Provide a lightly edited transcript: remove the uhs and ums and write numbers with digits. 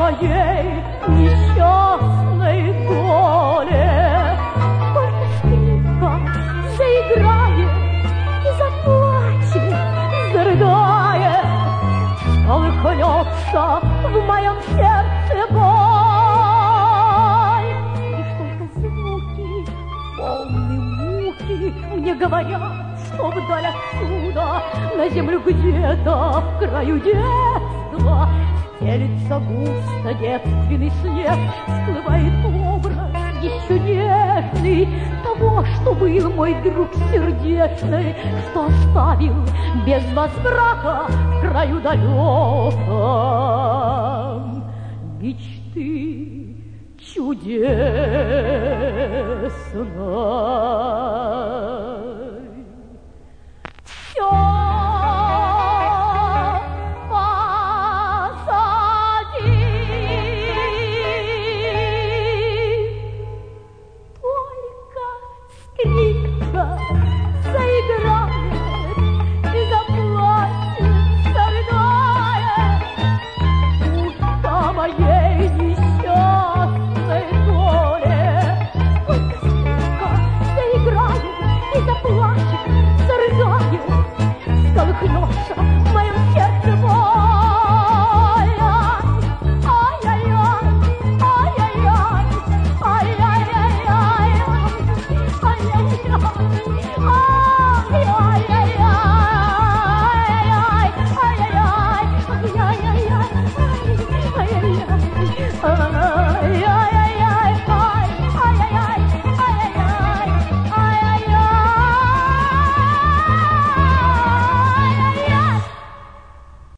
моей несчастной доле. Только скрипка заиграет и заплачет, зарыдает, колыхнется в моем сердце боль. Лишь только звуки, полные муки, мне говорят, что вдаль отсюда, на землю где-то в краю детства, стелится густо девственный снег, всплывает образ еще нежный того, что был мой друг сердечный, что оставил без возврата в краю далеком мечты чудесной. Все позади, только скрипка заиграет и заплачет, зарыдает, будто моей несчастной доле. Только скрипка заиграет и заплачет, зарыдает, сколыхнется в моем